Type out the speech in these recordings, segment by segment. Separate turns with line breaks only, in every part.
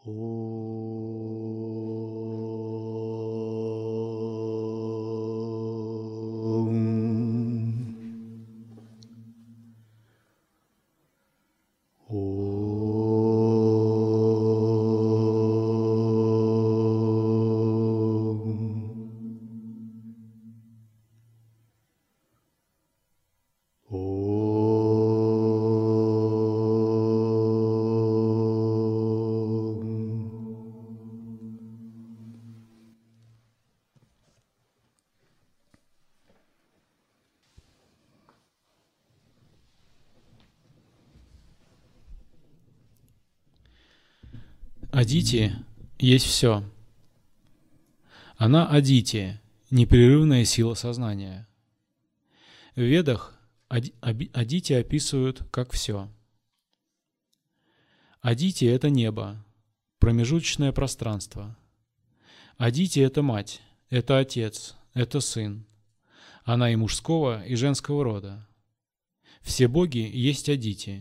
Адити есть все. Она Адити, непрерывная сила сознания. В Ведах Адити описывают как все. Адити — это небо, промежуточное пространство. Адити — это мать, это отец, это сын. Она и мужского, и женского рода. Все боги есть Адити.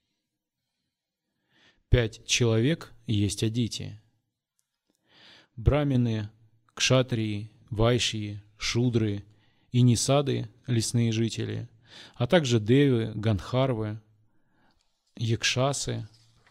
5 человек есть Адити. Брамины, кшатрии, вайшьи, шудры и нисады, лесные жители, а также девы, гандхарвы, якшасы,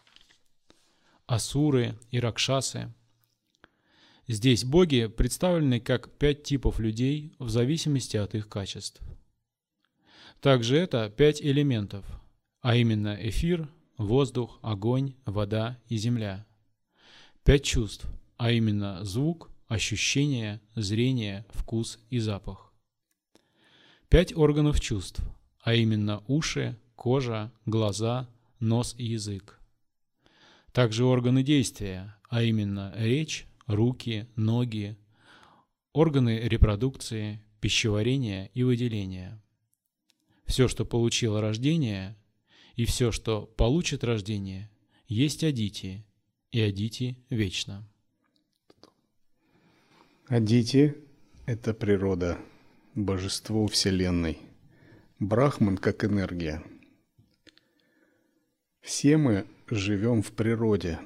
асуры и ракшасы. Здесь боги представлены как 5 типов людей в зависимости от их качеств. Также это 5 элементов, а именно эфир, воздух, огонь, вода и земля. 5 чувств, а именно звук, ощущение, зрение, вкус и запах. 5 органов чувств, а именно уши, кожа, глаза, нос и язык. Также органы действия, а именно речь, руки, ноги, органы репродукции, пищеварения и выделения. Все, что получило рождение, и все, что получит рождение, есть Адити, и Адити вечно.
Адити — это природа, божество Вселенной. Брахман как энергия. Все мы живем в природе.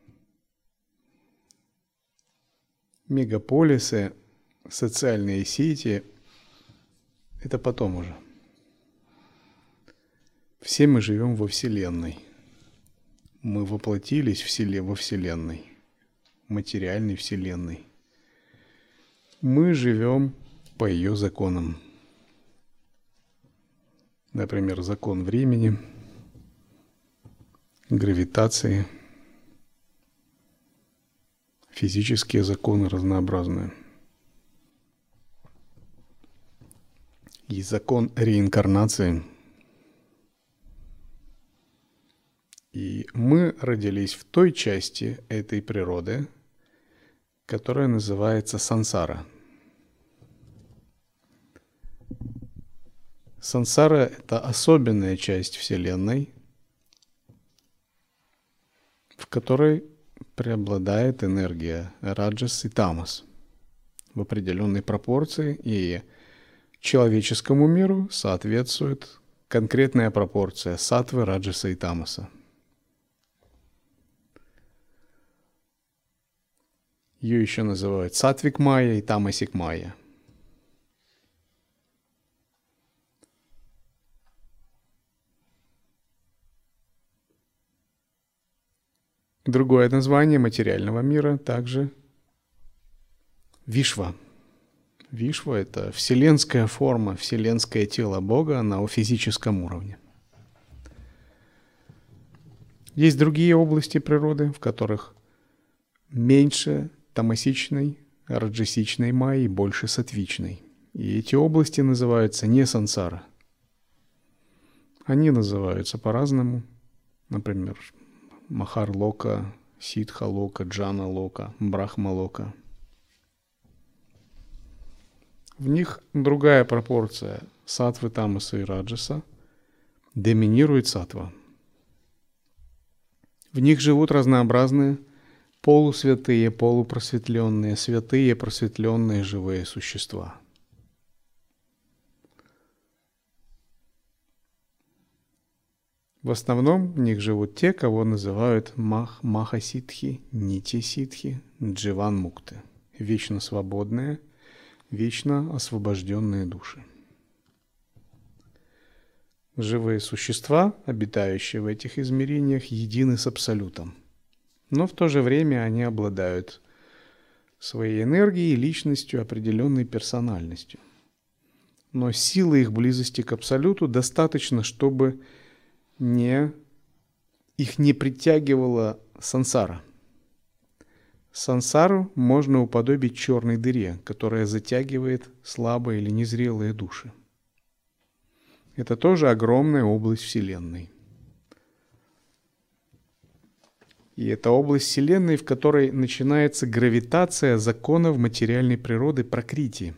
Мегаполисы, социальные сети — это потом уже. Все мы живем во Вселенной. Мы воплотились во Вселенной, материальной Вселенной. Мы живем по ее законам. Например, закон времени, гравитации, физические законы разнообразные. И закон реинкарнации. И мы родились в той части этой природы, которая называется сансара. Сансара — это особенная часть Вселенной, в которой преобладает энергия раджас и тамас в определенной пропорции, и человеческому миру соответствует конкретная пропорция саттвы, раджаса и тамаса. Ее еще называют сатвик майя и тамасик майя. Другое название материального мира также Вишва. Вишва — это вселенская форма, вселенское тело Бога на физическом уровне. Есть другие области природы, в которых меньше тамасичной, раджасичной майи и больше сатвичной. И эти области называются не сансара. Они называются по-разному. Например, Махар-лока, Ситха-лока, Джана-лока, Брахма-лока. В них другая пропорция саттвы, тамаса и раджаса. Доминирует саттва. В них живут разнообразные полусвятые, полупросветленные, святые, просветленные живые существа. В основном в них живут те, кого называют Маха-ситхи, Нити-ситхи, Дживан-мукты, вечно свободные, вечно освобожденные души. Живые существа, обитающие в этих измерениях, едины с Абсолютом, но в то же время они обладают своей энергией и личностью, определенной персональностью. Но силы их близости к Абсолюту достаточно, чтобы их не притягивала сансара. Сансару можно уподобить черной дыре, которая затягивает слабые или незрелые души. Это тоже огромная область Вселенной. И это область Вселенной, в которой начинается гравитация законов материальной природы пракрити.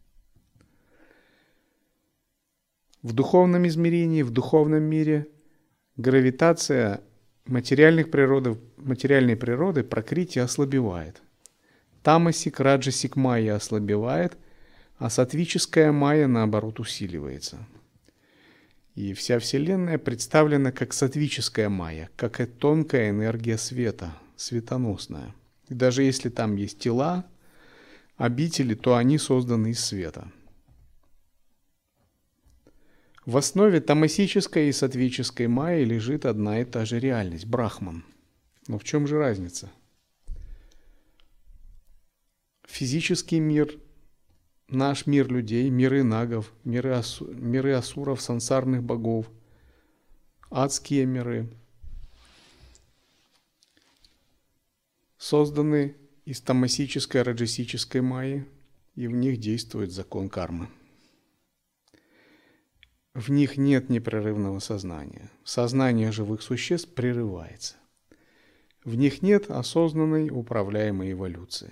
В духовном измерении, в духовном мире гравитация материальной природы пракрити ослабевает. Тамасик, раджасик майя ослабевает, а сатвическая майя, наоборот, усиливается. И вся Вселенная представлена как сатвическая майя, как и тонкая энергия света, светоносная. И даже если там есть тела, обители, то они созданы из света. В основе тамасической и сатвической майи лежит одна и та же реальность – Брахман. Но в чем же разница? Физический мир, наш мир людей, миры нагов, миры асуров, сансарных богов, адские миры созданы из тамасической, раджасической майи, и в них действует закон кармы. В них нет непрерывного сознания. Сознание живых существ прерывается. В них нет осознанной управляемой эволюции.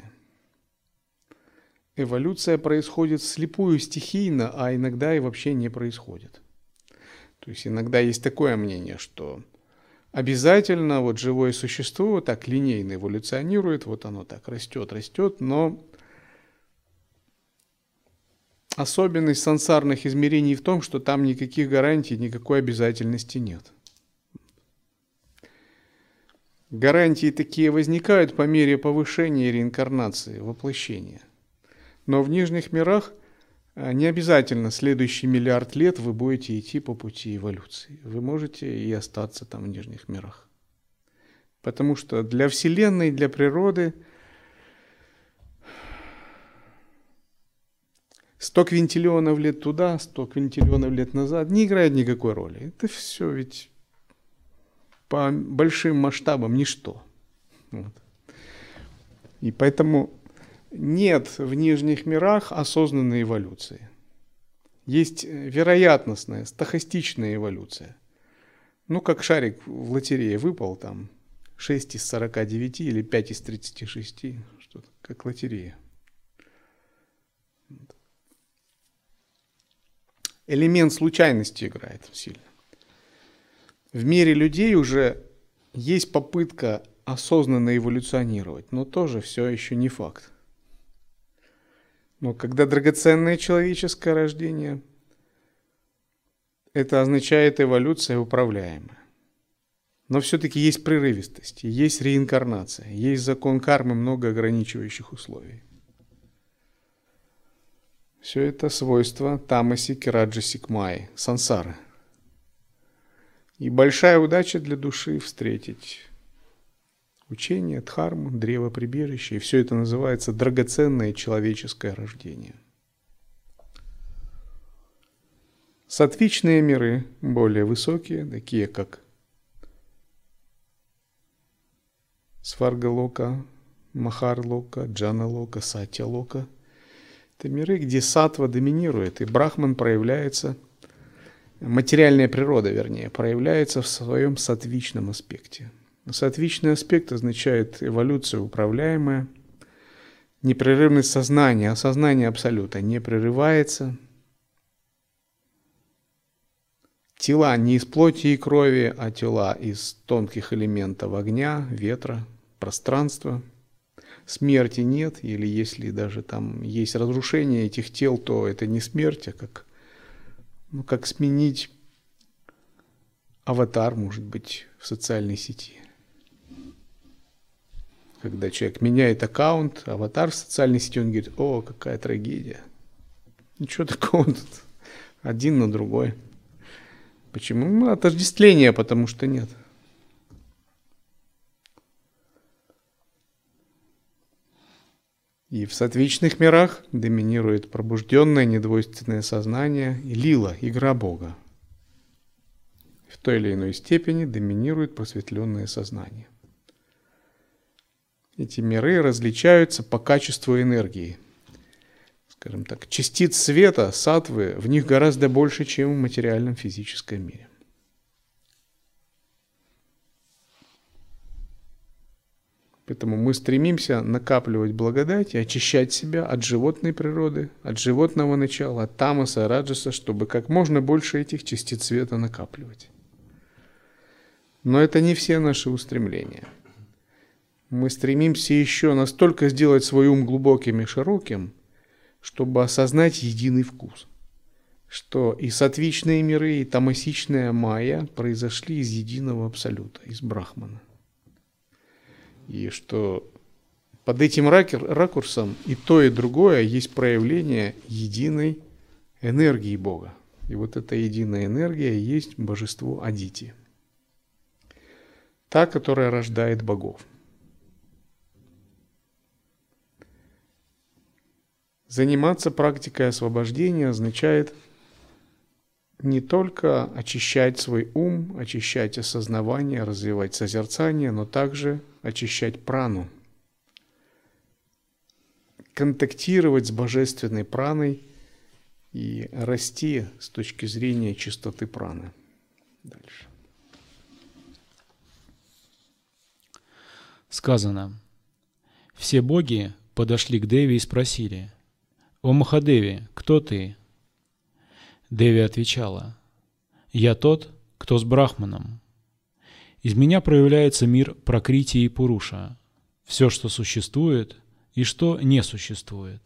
Эволюция происходит вслепую, стихийно, а иногда и вообще не происходит. То есть иногда есть такое мнение, что обязательно вот живое существо вот так линейно эволюционирует, вот оно так растет, но особенность сансарных измерений в том, что там никаких гарантий, никакой обязательности нет. Гарантии такие возникают по мере повышения реинкарнации, воплощения. Но в нижних мирах не обязательно следующий миллиард лет вы будете идти по пути эволюции. Вы можете и остаться там в нижних мирах. Потому что для Вселенной, для природы 100 квинтиллионов лет туда, 100 квинтиллионов лет назад не играет никакой роли. Это все ведь по большим масштабам ничто. Вот. И поэтому нет в нижних мирах осознанной эволюции. Есть вероятностная, стохастичная эволюция. Ну, как шарик в лотерее выпал, там 6 из 49 или 5 из 36, что-то как лотерея. Элемент случайности играет сильно. В мире людей уже есть попытка осознанно эволюционировать, но тоже все еще не факт. Но когда драгоценное человеческое рождение, это означает эволюция управляемая. Но все-таки есть прерывистость, есть реинкарнация, есть закон кармы, много ограничивающих условий. Все это свойства тамасик и раджасик майи, сансары. И большая удача для души встретить учение, дхарму, древо прибежища. И все это называется драгоценное человеческое рождение. Сатвичные миры, более высокие, такие как Сваргалока, Махарлока, Джаналока, Сатьялока. Это миры, где саттва доминирует, и брахман проявляется, материальная природа, вернее, проявляется в своем сатвичном аспекте. Сатвичный аспект означает эволюцию управляемая, непрерывность сознания, а сознание абсолюта не прерывается. Тела не из плоти и крови, а тела из тонких элементов огня, ветра, пространства. Смерти нет, или если даже там есть разрушение этих тел, то это не смерть, а как сменить аватар может быть в социальной сети. Когда человек меняет аккаунт, аватар в социальной сети, он говорит: о, какая трагедия. Ничего такого тут. Один на другой. Почему? Ну, отождествление, потому что нет. И в сатвичных мирах доминирует пробужденное недвойственное сознание и лила, игра Бога. В той или иной степени доминирует просветленное сознание. Эти миры различаются по качеству энергии. Скажем так, частиц света, саттвы, в них гораздо больше, чем в материальном физическом мире. Поэтому мы стремимся накапливать благодать и очищать себя от животной природы, от животного начала, от тамаса, раджаса, чтобы как можно больше этих частиц света накапливать. Но это не все наши устремления. Мы стремимся еще настолько сделать свой ум глубоким и широким, чтобы осознать единый вкус, что и сатвичные миры, и тамасичная майя произошли из единого абсолюта, из брахмана. И что под этим ракурсом и то, и другое есть проявление единой энергии Бога. И вот эта единая энергия есть божество Адити, та, которая рождает богов. Заниматься практикой освобождения означает не только очищать свой ум, очищать осознавание, развивать созерцание, но также очищать прану, контактировать с божественной праной и расти с точки зрения чистоты праны. Дальше.
Сказано: все боги подошли к Деве и спросили: «О Махадеви, кто ты?» Деви отвечала: «Я тот, кто с Брахманом. Из меня проявляется мир Пракрити и Пуруша, все, что существует и что не существует.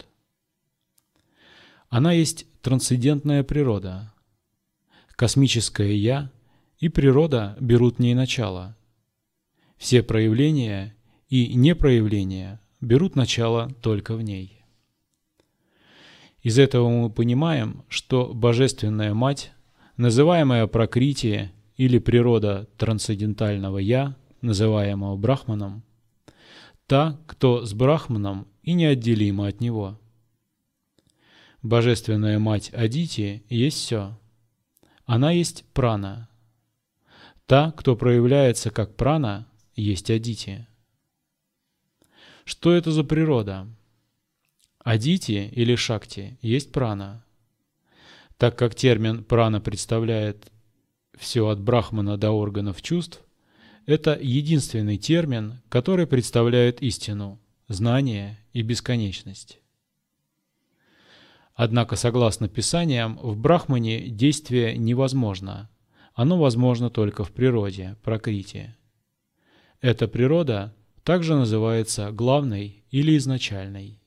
Она есть трансцендентная природа. Космическое «Я» и природа берут в ней начало. Все проявления и непроявления берут начало только в ней». Из этого мы понимаем, что Божественная Мать, называемая Пракрити или природа трансцендентального «Я», называемого Брахманом, та, кто с Брахманом и неотделима от него. Божественная Мать Адити есть все. Она есть прана. Та, кто проявляется как прана, есть Адити. Что это за природа? Адити или Шакти есть прана. Так как термин прана представляет все от брахмана до органов чувств, это единственный термин, который представляет истину, знание и бесконечность. Однако, согласно Писаниям, в брахмане действие невозможно. Оно возможно только в природе, пракрити. Эта природа также называется главной или изначальной.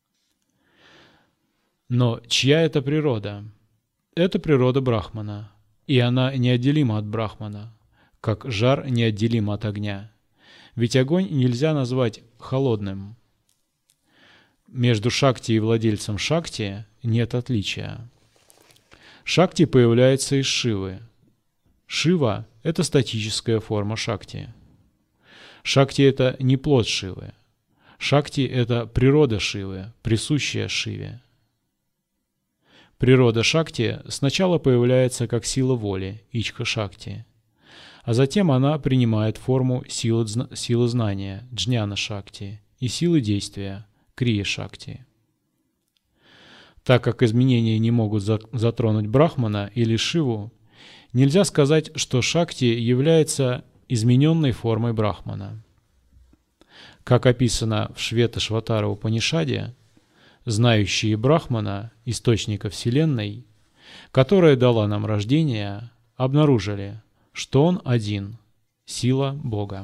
Но чья это природа? Это природа Брахмана, и она неотделима от Брахмана, как жар неотделим от огня. Ведь огонь нельзя назвать холодным. Между Шакти и владельцем Шакти нет отличия. Шакти появляется из Шивы. Шива – это статическая форма Шакти. Шакти – это не плод Шивы. Шакти – это природа Шивы, присущая Шиве. Природа Шакти сначала появляется как сила воли, Ичха Шакти, а затем она принимает форму силы знания, Джняна Шакти, и силы действия, Крия Шакти. Так как изменения не могут затронуть Брахмана или Шиву, нельзя сказать, что Шакти является измененной формой Брахмана. Как описано в Швета-Шватара Упанишаде, знающие Брахмана, источника Вселенной, которая дала нам рождение, обнаружили, что он один, сила Бога.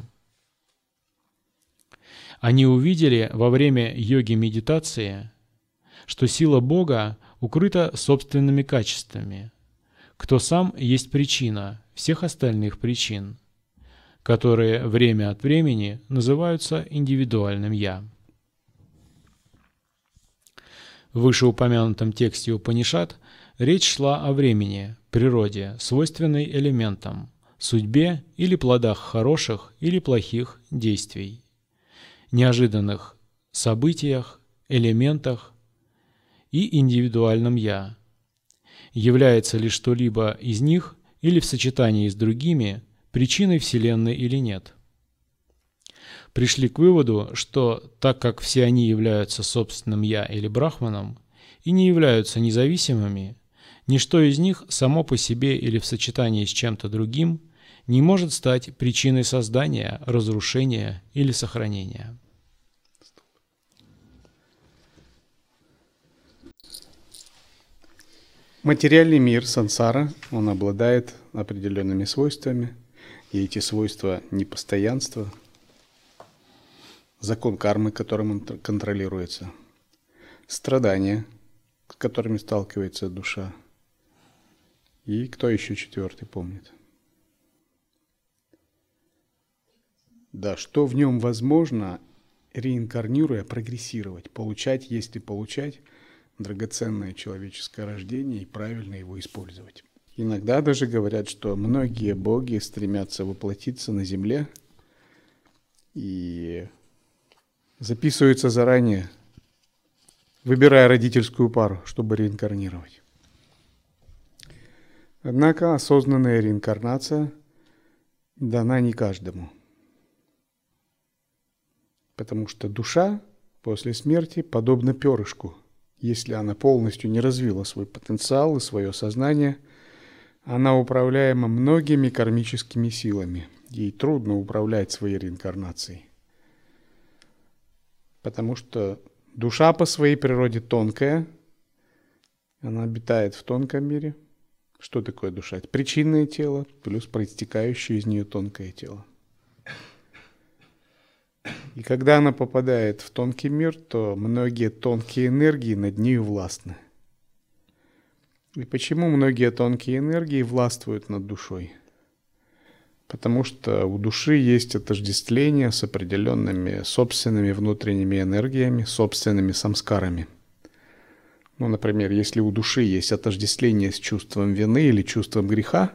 Они увидели во время йоги-медитации, что сила Бога укрыта собственными качествами, кто сам есть причина всех остальных причин, которые время от времени называются индивидуальным «я». В вышеупомянутом тексте Упанишад речь шла о времени, природе, свойственной элементам, судьбе или плодах хороших или плохих действий, неожиданных событиях, элементах и индивидуальном «я». Является ли что-либо из них или в сочетании с другими причиной Вселенной или нет? Пришли к выводу, что так как все они являются собственным «я» или брахманом и не являются независимыми, ничто из них само по себе или в сочетании с чем-то другим не может стать причиной создания, разрушения или сохранения.
Материальный мир, сансара, он обладает определенными свойствами, и эти свойства – непостоянство, закон кармы, которым он контролируется, страдания, с которыми сталкивается душа. И кто еще четвертый помнит? Да, что в нем возможно, реинкарнируя, прогрессировать, получать, если получать, драгоценное человеческое рождение и правильно его использовать. Иногда даже говорят, что многие боги стремятся воплотиться на земле и записываются заранее, выбирая родительскую пару, чтобы реинкарнировать. Однако осознанная реинкарнация дана не каждому. Потому что душа после смерти подобна перышку. Если она полностью не развила свой потенциал и свое сознание, она управляема многими кармическими силами. Ей трудно управлять своей реинкарнацией. Потому что душа по своей природе тонкая, она обитает в тонком мире. Что такое душа? Это причинное тело плюс проистекающее из нее тонкое тело. И когда она попадает в тонкий мир, то многие тонкие энергии над нею властны. И почему многие тонкие энергии властвуют над душой? Потому что у души есть отождествление с определенными собственными внутренними энергиями, собственными самскарами. Ну, например, если у души есть отождествление с чувством вины или чувством греха,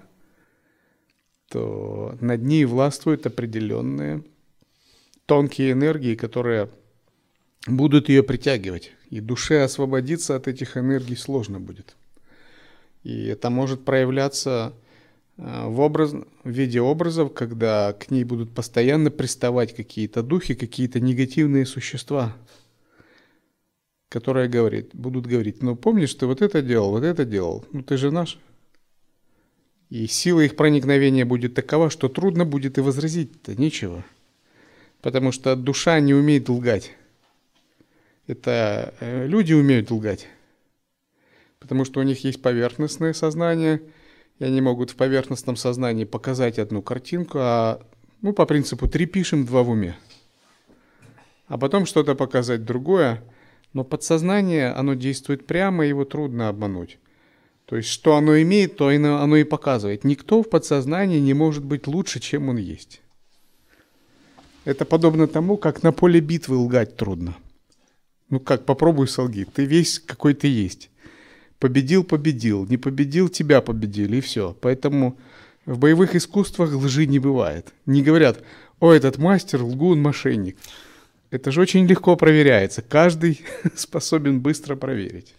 то над ней властвуют определенные тонкие энергии, которые будут ее притягивать. И душе освободиться от этих энергий сложно будет. И это может проявляться в виде образов, когда к ней будут постоянно приставать какие-то духи, какие-то негативные существа, которые будут говорить: ну помнишь, ты вот это делал, ну ты же наш. И сила их проникновения будет такова, что трудно будет и возразить-то нечего. Потому что душа не умеет лгать. Это люди умеют лгать. Потому что у них есть поверхностное сознание, и они могут в поверхностном сознании показать одну картинку, по принципу 3 пишем, 2 в уме. А потом что-то показать другое, но подсознание, оно действует прямо, его трудно обмануть. То есть, что оно имеет, то оно и показывает. Никто в подсознании не может быть лучше, чем он есть. Это подобно тому, как на поле битвы лгать трудно. Ну как, попробуй солги. Ты весь какой ты есть. Победил, не победил, тебя победили, и все. Поэтому в боевых искусствах лжи не бывает. Не говорят: о, этот мастер, лгун, мошенник. Это же очень легко проверяется. Каждый способен быстро проверить.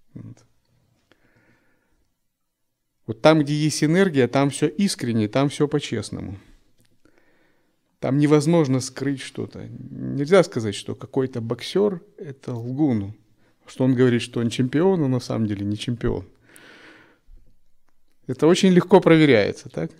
Вот там, где есть энергия, там все искренне, там все по-честному. Там невозможно скрыть что-то. Нельзя сказать, что какой-то боксер – это лгун. Что он говорит, что он чемпион, но на самом деле не чемпион. Это очень легко проверяется, так?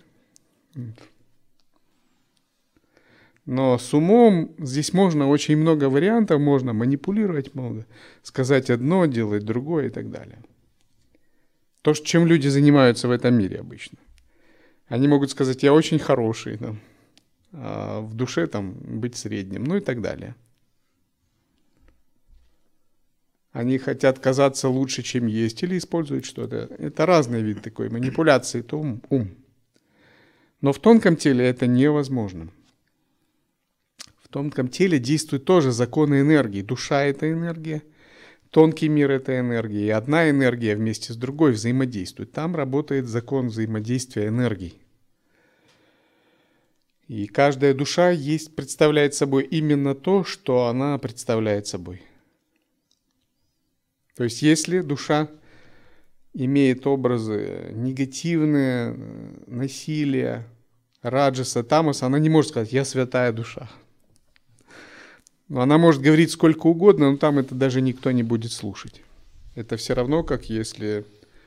Но с умом здесь можно очень много вариантов, можно манипулировать много. Сказать одно, делать другое и так далее. То, чем люди занимаются в этом мире обычно. Они могут сказать: я очень хороший, там, а в душе там быть средним, ну и так далее. Они хотят казаться лучше, чем есть, или используют что-то. Это разный вид такой манипуляции, это ум. Но в тонком теле это невозможно. В тонком теле действуют тоже законы энергии. Душа — это энергия, тонкий мир — это энергия. И одна энергия вместе с другой взаимодействует. Там работает закон взаимодействия энергий. И каждая душа представляет собой именно то, что она представляет собой. То есть, если душа имеет образы негативные, насилие, раджаса, тамаса, она не может сказать «я святая душа». Она может говорить сколько угодно, но там это даже никто не будет слушать. Это все равно, как если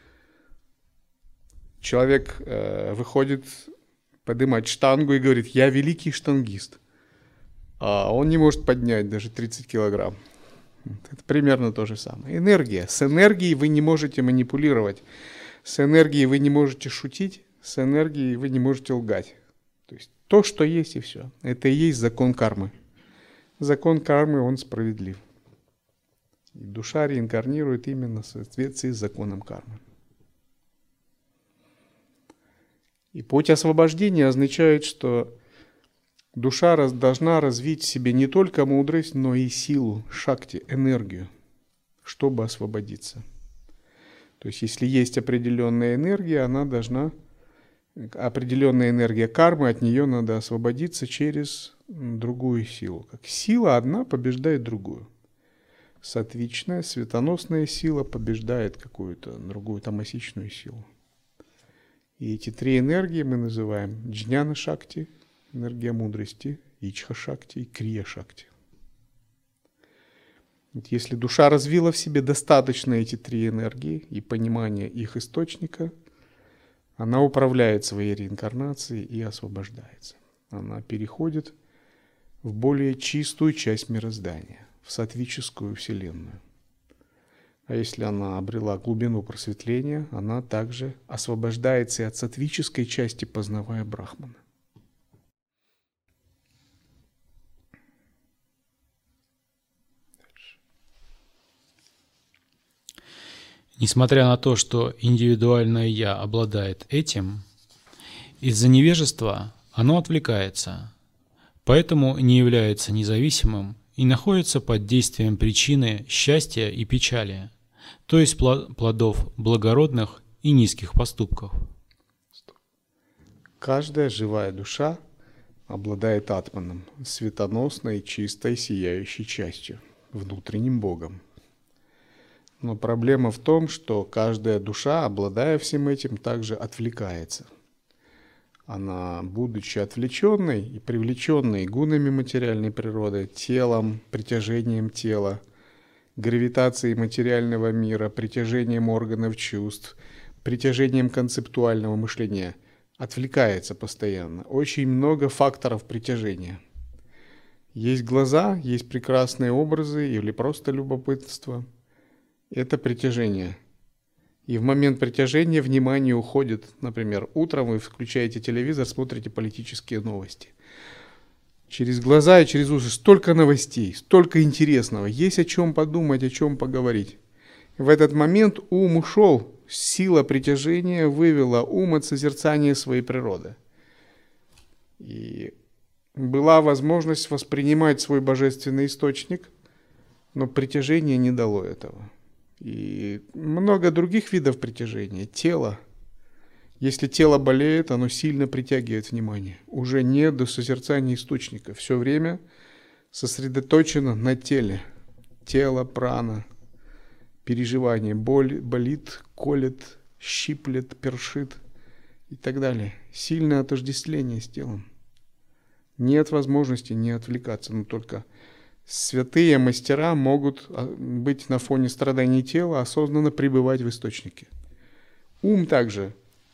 человек выходит поднимать штангу и говорит «я великий штангист», а он не может поднять даже 30 килограмм. Это примерно то же самое. Энергия. С энергией вы не можете манипулировать. С энергией вы не можете шутить. С энергией вы не можете лгать. То есть то, что есть, и все. Это и есть закон кармы. Закон кармы, он справедлив. И душа реинкарнирует именно в соответствии с законом кармы. И путь освобождения означает, что душа должна развить в себе не только мудрость, но и силу, шакти, энергию, чтобы освободиться. То есть, если есть определенная энергия, определенная энергия кармы, от нее надо освободиться через другую силу. Как сила одна побеждает другую. Сатвичная, светоносная сила побеждает какую-то другую тамасичную силу. И эти три энергии мы называем джняна-шакти, энергия мудрости, ичха-шакти и крия-шакти. Если душа развила в себе достаточно эти три энергии и понимание их источника, она управляет своей реинкарнацией и освобождается. Она переходит в более чистую часть мироздания, в сатвическую вселенную. А если она обрела глубину просветления, она также освобождается и от сатвической части, познавая Брахмана.
Несмотря на то, что индивидуальное «я» обладает этим, из-за невежества оно отвлекается, поэтому не является независимым и находится под действием причины счастья и печали, то есть плодов благородных и низких поступков.
Каждая живая душа обладает атманом, светоносной, чистой, сияющей частью, внутренним Богом. Но проблема в том, что каждая душа, обладая всем этим, также отвлекается. Она, будучи отвлеченной и привлеченной гунами материальной природы, телом, притяжением тела, гравитацией материального мира, притяжением органов чувств, притяжением концептуального мышления, отвлекается постоянно. Очень много факторов притяжения. Есть глаза, есть прекрасные образы или просто любопытство. Это притяжение. И в момент притяжения внимание уходит. Например, утром вы включаете телевизор, смотрите политические новости. Через глаза и через уши столько новостей, столько интересного. Есть о чем подумать, о чем поговорить. В этот момент ум ушел. Сила притяжения вывела ум от созерцания своей природы. И была возможность воспринимать свой божественный источник, но притяжение не дало этого. И много других видов притяжения. Тело. Если тело болеет, оно сильно притягивает внимание. Уже не до созерцания источника. Все время сосредоточено на теле. Тело, прана, переживание. Боль, болит, колет, щиплет, першит и так далее. Сильное отождествление с телом. Нет возможности не отвлекаться, но только святые мастера могут быть на фоне страданий тела, осознанно пребывать в источнике. Ум также.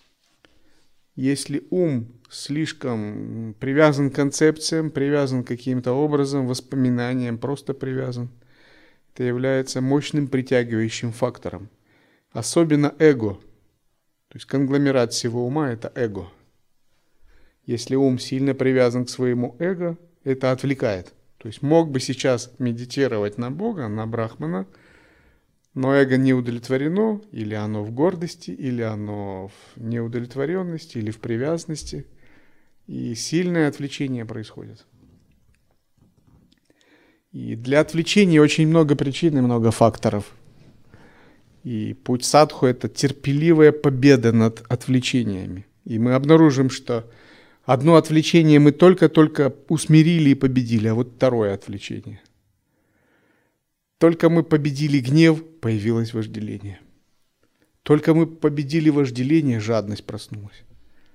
Если ум слишком привязан к концепциям, привязан к каким-то образом, воспоминаниям, просто привязан, это является мощным притягивающим фактором. Особенно эго. То есть конгломерат всего ума – это эго. Если ум сильно привязан к своему эго, это отвлекает. То есть мог бы сейчас медитировать на Бога, на Брахмана, Но эго не удовлетворено, или оно в гордости, или оно в неудовлетворенности, или в привязанности, и сильное отвлечение происходит. И для отвлечения очень много причин и много факторов. И путь садху – это терпеливая победа над отвлечениями. И мы обнаружим, что одно отвлечение мы только-только усмирили и победили, а вот второе отвлечение. Только мы победили гнев, появилось вожделение. Только мы победили вожделение, жадность проснулась.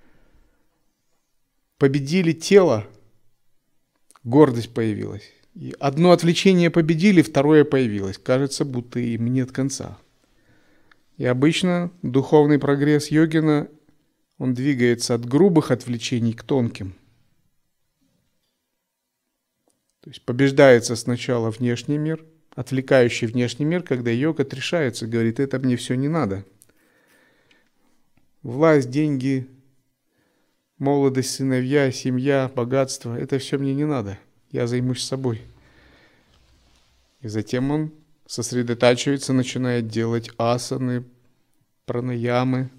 Победили тело, гордость появилась. И одно отвлечение победили, второе появилось. Кажется, будто им нет конца. И обычно духовный прогресс йогина, он двигается от грубых отвлечений к тонким. То есть побеждается сначала внешний мир, отвлекающий внешний мир, когда йог отрешается, говорит, это мне все не надо. Власть, деньги, молодость, сыновья, семья, богатство, это все мне не надо. Я займусь собой. И затем он сосредотачивается, начинает делать асаны, пранаямы,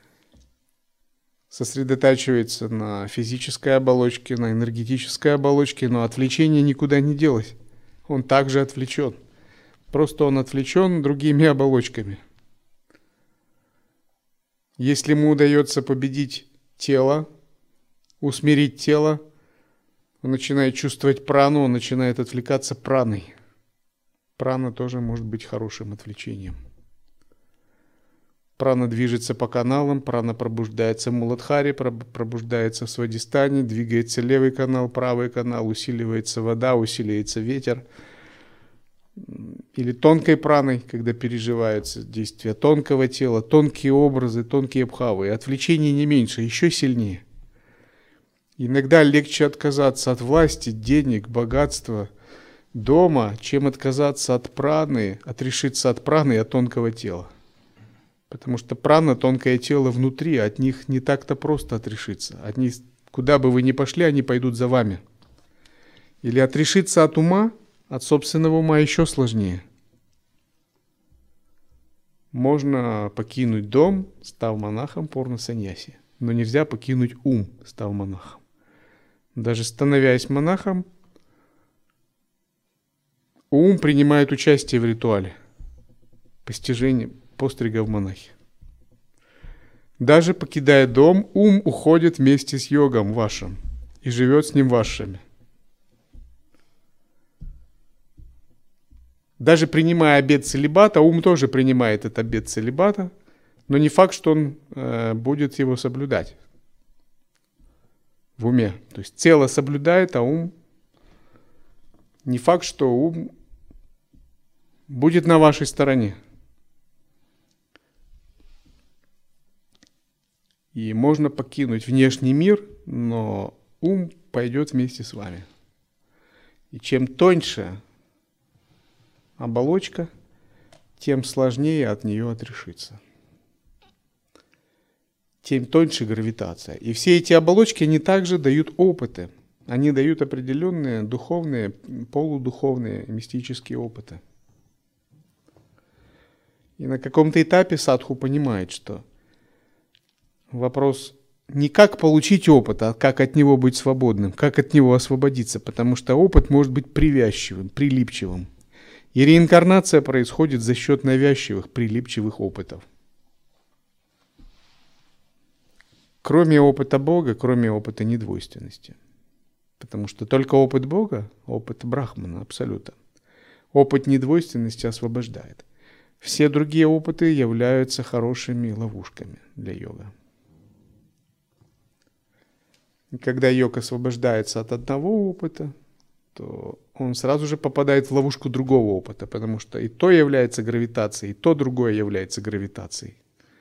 сосредотачивается на физической оболочке, на энергетической оболочке, но отвлечение никуда не делось. Он также отвлечен. Просто он отвлечен другими оболочками. Если ему удается победить тело, усмирить тело, он начинает чувствовать прану, он начинает отвлекаться праной. Прана тоже может быть хорошим отвлечением. Прана движется по каналам, прана пробуждается в Муладхаре, пробуждается в Свадистане, двигается левый канал, правый канал, усиливается вода, усиливается ветер. Или тонкой праной, когда переживаются действия тонкого тела, тонкие образы, тонкие бхавы. И отвлечение не меньше, еще сильнее. Иногда легче отказаться от власти, денег, богатства, дома, чем отказаться от праны, отрешиться от праны и от тонкого тела. Потому что прана, тонкое тело внутри, от них не так-то просто отрешиться. От них, куда бы вы ни пошли, они пойдут за вами. Или отрешиться от ума, от собственного ума еще сложнее. Можно покинуть дом, став монахом, порно-саньяси. Но нельзя покинуть ум, став монахом. Даже становясь монахом, ум принимает участие в ритуале постижения пострига в монахи. Даже покидая дом, ум уходит вместе с йогом вашим и живет с ним вашими. Даже принимая обет целибата, ум тоже принимает этот обет целибата, но не факт, что он будет его соблюдать в уме. То есть тело соблюдает, а ум не факт, что ум будет на вашей стороне. И можно покинуть внешний мир, но ум пойдет вместе с вами. И чем тоньше оболочка, тем сложнее от нее отрешиться. Тем тоньше гравитация. И все эти оболочки, они также дают опыты. Они дают определенные духовные, полудуховные, мистические опыты. И на каком-то этапе садху понимает, что вопрос не как получить опыт, а как от него быть свободным, как от него освободиться, потому что опыт может быть привязчивым, прилипчивым. И реинкарнация происходит за счет навязчивых, прилипчивых опытов. Кроме опыта Бога, кроме опыта недвойственности. Потому что только опыт Бога, опыт Брахмана, Абсолюта, опыт недвойственности освобождает. Все другие опыты являются хорошими ловушками для йога. И когда йог освобождается от одного опыта, то он сразу же попадает в ловушку другого опыта, потому что и то является гравитацией, и то другое является гравитацией.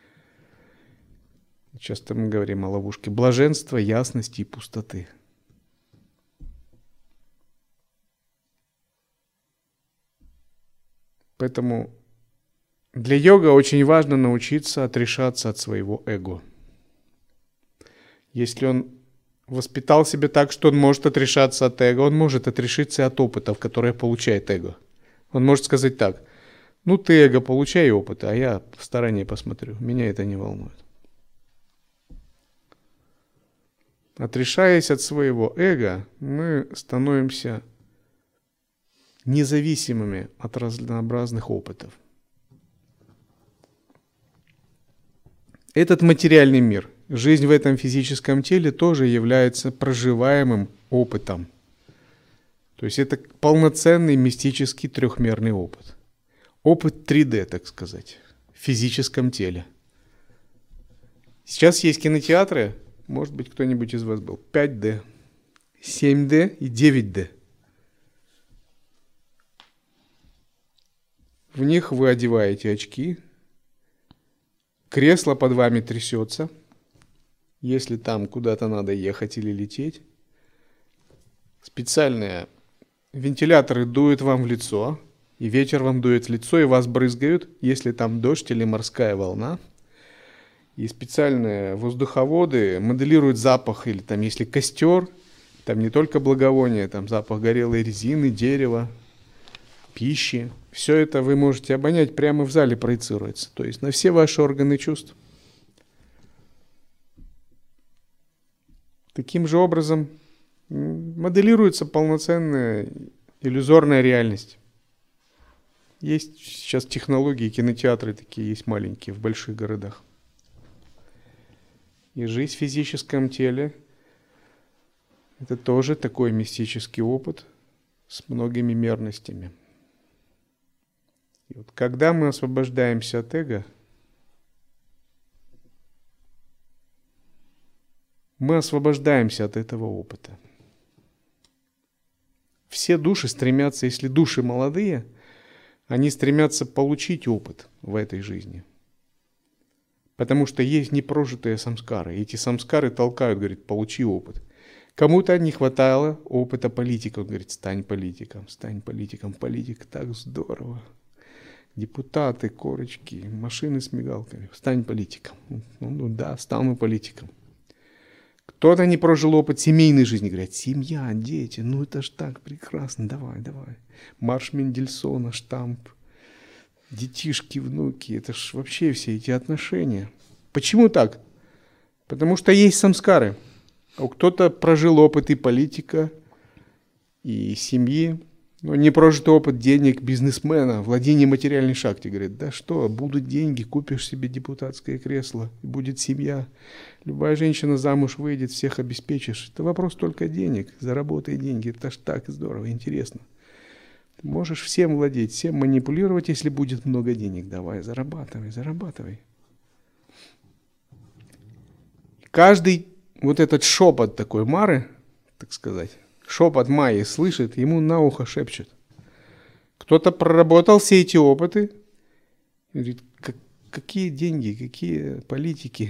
Часто мы говорим о ловушке блаженства, ясности и пустоты. Поэтому для йога очень важно научиться отрешаться от своего эго. Если он воспитал себя так, что он может отрешаться от эго, он может отрешиться от опытов, которые получает эго. Он может сказать так: Ну, ты, эго, получай опыт, а я в стороне посмотрю. Меня это не волнует. Отрешаясь от своего эго, мы становимся независимыми от разнообразных опытов. Этот материальный мир, жизнь в этом физическом теле тоже является проживаемым опытом. То есть это полноценный мистический трехмерный опыт. Опыт 3D, так сказать, в физическом теле. Сейчас есть кинотеатры, может быть, кто-нибудь из вас был, 5D, 7D и 9D. В них вы одеваете очки, кресло под вами трясется, если там куда-то надо ехать или лететь. Специальные вентиляторы дуют вам в лицо, и ветер вам дует в лицо, и вас брызгают, если там дождь или морская волна. И специальные воздуховоды моделируют запах, или там если костер, там не только благовоние, там запах горелой резины, дерева, пищи. Все это вы можете обонять, прямо в зале проецируется, то есть на все ваши органы чувств. Таким же образом моделируется полноценная иллюзорная реальность. Есть сейчас технологии, кинотеатры такие есть маленькие в больших городах. И жизнь в физическом теле – это тоже такой мистический опыт с многими мерностями. И вот когда мы освобождаемся от эго, мы освобождаемся от этого опыта. Все души стремятся, если души молодые, они стремятся получить опыт в этой жизни. Потому что есть непрожитые самскары. И эти самскары толкают, говорит, получи опыт. Кому-то не хватало опыта политика. Он говорит, стань политиком, стань политиком. Политик так здорово. Депутаты, корочки, машины с мигалками. Стань политиком. Ну да, стану политиком. Кто-то не прожил опыт семейной жизни. Говорят, семья, дети, ну это ж так прекрасно. Давай, давай. Марш Мендельсона, штамп. Детишки, внуки, это ж вообще все эти отношения. Почему так? Потому что есть самскары. Кто-то прожил опыт и политика, и семьи, но не прожитый опыт денег бизнесмена, владение материальной шахте. Говорит, да что, будут деньги, купишь себе депутатское кресло, и будет семья. Любая женщина замуж выйдет, всех обеспечишь. Это вопрос только денег, заработай деньги, это ж так здорово, интересно. Можешь всем владеть, всем манипулировать, если будет много денег. Давай, зарабатывай, зарабатывай. Каждый вот этот шепот такой Мары, так сказать, шепот Майи слышит, ему на ухо шепчет. Кто-то проработал все эти опыты, и говорит, какие деньги, какие политики.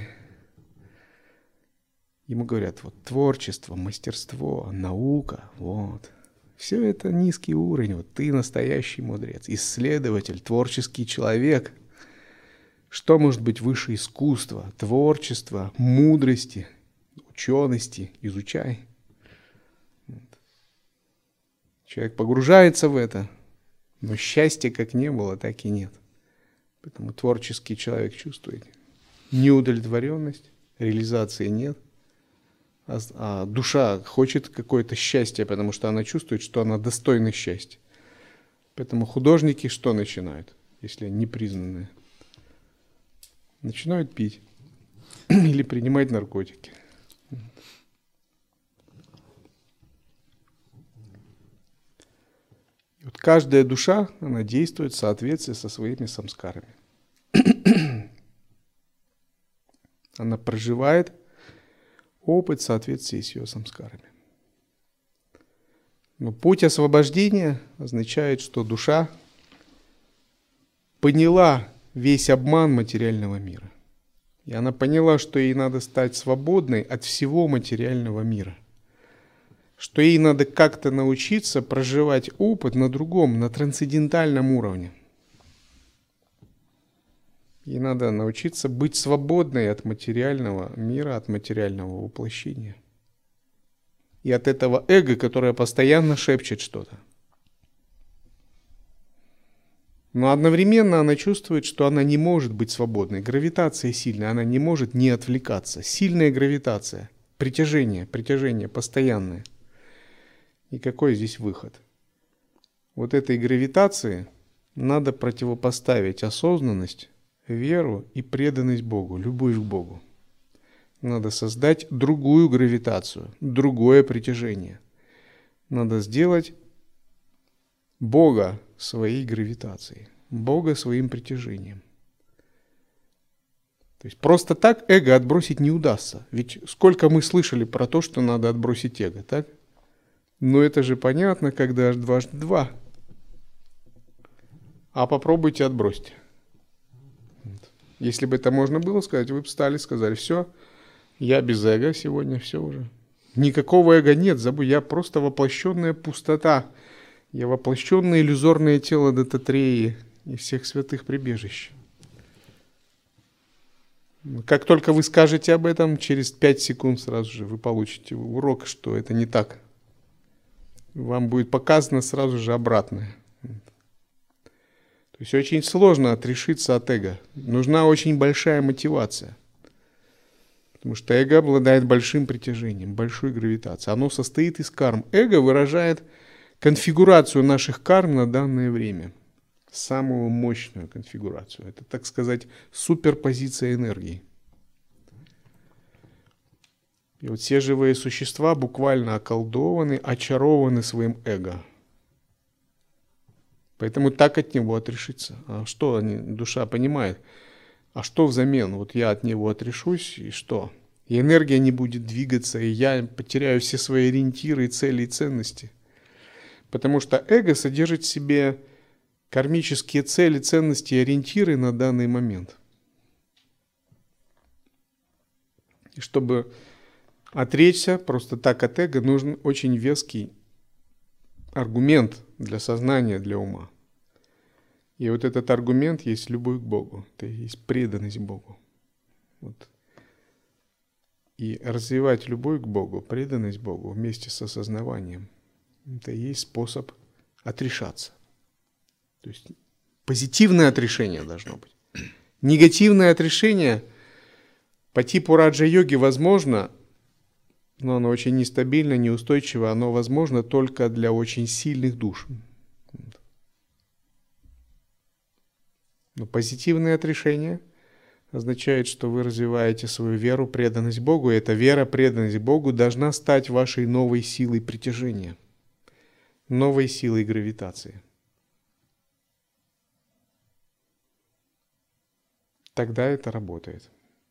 Ему говорят, вот творчество, мастерство, наука, вот. Все это низкий уровень, вот ты настоящий мудрец, исследователь, творческий человек. Что может быть выше искусства, творчества, мудрости, учености? Изучай. Человек погружается в это, но счастья как не было, так и нет. Поэтому творческий человек чувствует неудовлетворенность, реализации нет. А душа хочет какое-то счастье, потому что она чувствует, что она достойна счастья. Поэтому художники что начинают, если они непризнанные? Начинают пить или принимать наркотики. И вот каждая душа, она действует в соответствии со своими самскарами. Она проживает опыт в соответствии с ее самскарами. Но путь освобождения означает, что душа поняла весь обман материального мира. И она поняла, что ей надо стать свободной от всего материального мира. Что ей надо как-то научиться проживать опыт на другом, на трансцендентальном уровне. Ей надо научиться быть свободной от материального мира, от материального воплощения. И от этого эго, которое постоянно шепчет что-то. Но одновременно она чувствует, что она не может быть свободной. Гравитация сильная, она не может не отвлекаться. Сильная гравитация, притяжение постоянное. И какой здесь выход? Вот этой гравитации надо противопоставить осознанность, веру и преданность Богу, любовь к Богу. Надо создать другую гравитацию, другое притяжение. Надо сделать Бога своей гравитацией, Бога своим притяжением. То есть просто так эго отбросить не удастся. Ведь сколько мы слышали про то, что надо отбросить эго, так? Но это же понятно, когда аж дважды два. А попробуйте отбросить. Если бы это можно было сказать, вы бы встали, сказали: все, я без эго сегодня, все уже. Никакого эго нет, забудь, я просто воплощенная пустота. Я воплощенное иллюзорное тело Дататреи и всех святых прибежищ. Как только вы скажете об этом, через 5 секунд сразу же вы получите урок, что это не так. Вам будет показано сразу же обратное. То есть очень сложно отрешиться от эго. Нужна очень большая мотивация. Потому что эго обладает большим притяжением, большой гравитацией. Оно состоит из карм. Эго выражает конфигурацию наших карм на данное время. Самую мощную конфигурацию. Это, так сказать, суперпозиция энергии. И вот все живые существа буквально околдованы, очарованы своим эго. Поэтому так от него отрешиться. А что душа понимает? А что взамен? Вот я от него отрешусь, и что? И энергия не будет двигаться, и я потеряю все свои ориентиры, цели и ценности. Потому что эго содержит в себе кармические цели, ценности и ориентиры на данный момент. И чтобы отречься просто так от эго, нужен очень веский аргумент для сознания, для ума. И вот этот аргумент есть любовь к Богу, это есть преданность Богу. Вот. И развивать любовь к Богу, преданность Богу вместе с осознаванием, это и есть способ отрешаться. То есть позитивное отрешение должно быть. Негативное отрешение по типу раджа-йоги возможно, но оно очень нестабильно, неустойчиво, оно возможно только для очень сильных душ. Но позитивное отрешение означает, что вы развиваете свою веру, преданность Богу, и эта вера, преданность Богу должна стать вашей новой силой притяжения, новой силой гравитации. Тогда это работает.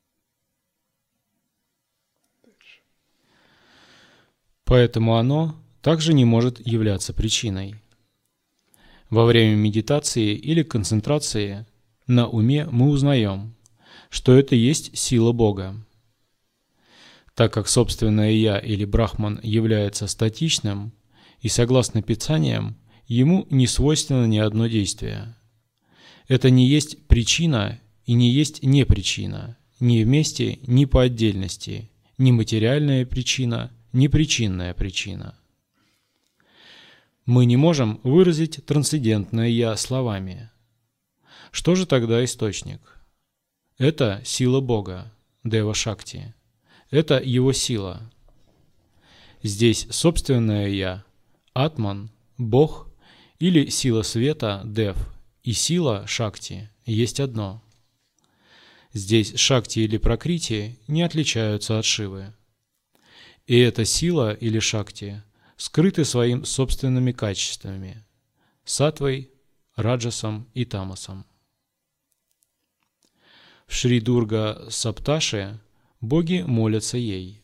Поэтому оно также не может являться причиной. Во время медитации или концентрации на уме мы узнаем, что это есть сила Бога. Так как собственное «я» или Брахман является статичным, и согласно Писаниям, ему не свойственно ни одно действие. Это не есть причина и не есть непричина, ни вместе, ни по отдельности, ни материальная причина, ни причинная причина. Мы не можем выразить трансцендентное «я» словами. Что же тогда источник? Это сила Бога, Дева Шакти. Это его сила. Здесь собственное «я», Атман, Бог или сила света, Дев, и сила Шакти есть одно. Здесь Шакти или Пракрити не отличаются от Шивы. И эта сила или Шакти скрыты своими собственными качествами – саттвой, раджасом и тамасом. В Шри Дурга Сапташи боги молятся ей.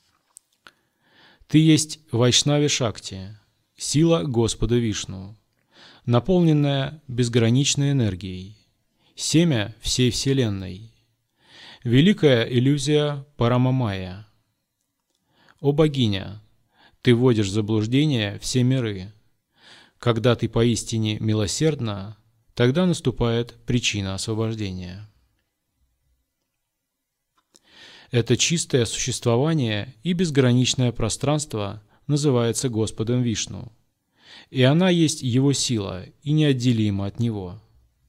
Ты есть Вайшнави Шакти, сила Господа Вишну, наполненная безграничной энергией, семя всей Вселенной, великая иллюзия Парамамая. О богиня, ты вводишь в заблуждение все миры. Когда ты поистине милосердна, тогда наступает причина освобождения. Это чистое существование и безграничное пространство называется Господом Вишну, и она есть его сила и неотделима от него.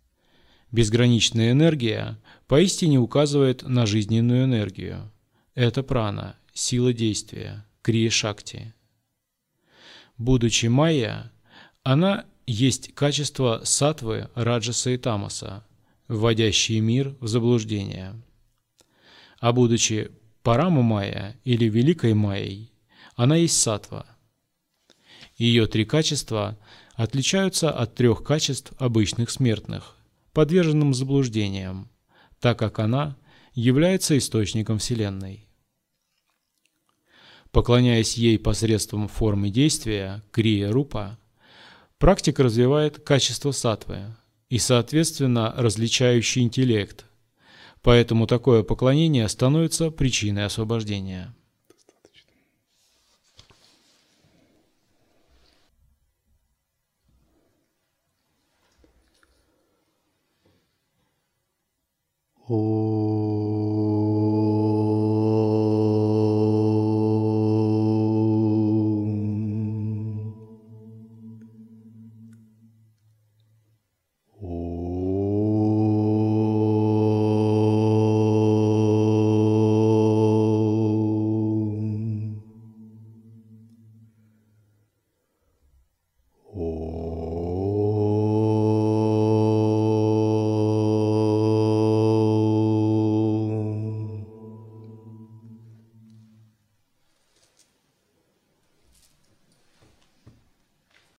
Безграничная энергия поистине указывает на жизненную энергию. Это прана, сила действия, крия-шакти. Будучи майя, она есть качество саттвы, раджаса и тамаса, вводящие мир в заблуждение. А будучи парама-майя или великой майей, она есть саттва. Ее три качества отличаются от трех качеств обычных смертных, подверженным заблуждениям, так как она является источником Вселенной. Поклоняясь ей посредством формы действия, крия-рупа, практик развивает качество саттвы и, соответственно, различающий интеллект, поэтому такое поклонение становится причиной освобождения.
О